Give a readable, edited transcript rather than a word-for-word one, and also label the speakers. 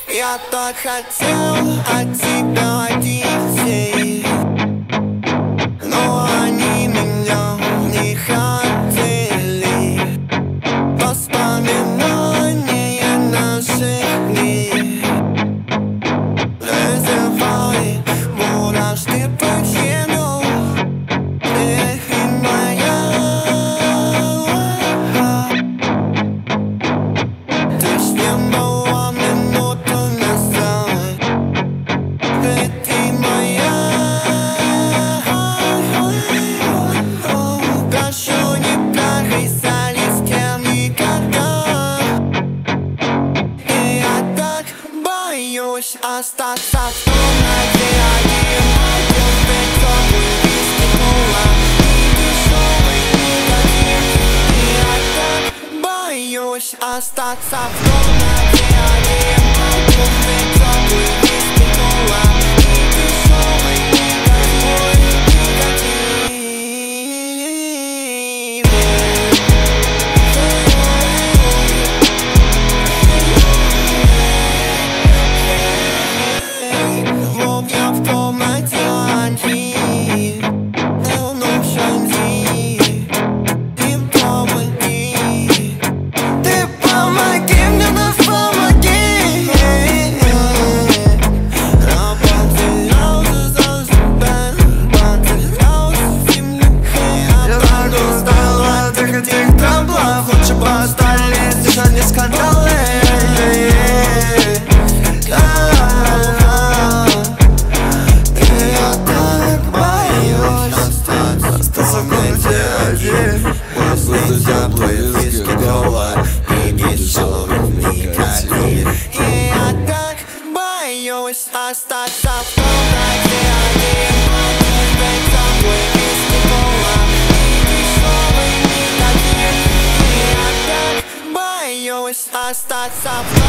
Speaker 1: Я так хотел от тебя детей, но они меня не хотели. Воспоминания наших дней вызывали мурашки по телу. Эх, и моя, ты с ним была минуту назад. Эх, ты моя, прошу, не прорисали с кем никогда. И я так боюсь остаться в комнате один. Ты теплый виски кола и дешевый никотин. И я так боюсь остаться в комнате один. Ты теплый виски кола и дешевый никотин. Хлопья в комнате одни, давно шанзи, им помоги. Ты помоги мне, ну помоги. Я так устал от этих траблов. Лучше бы остались дышать скандалы. Остаться в комнате один. После теплые виски кола и дешевый никотин. И я так боюсь остаться в комнате один. Теплые виски кола и дешевый никотин. И я так боюсь остаться в комнате один.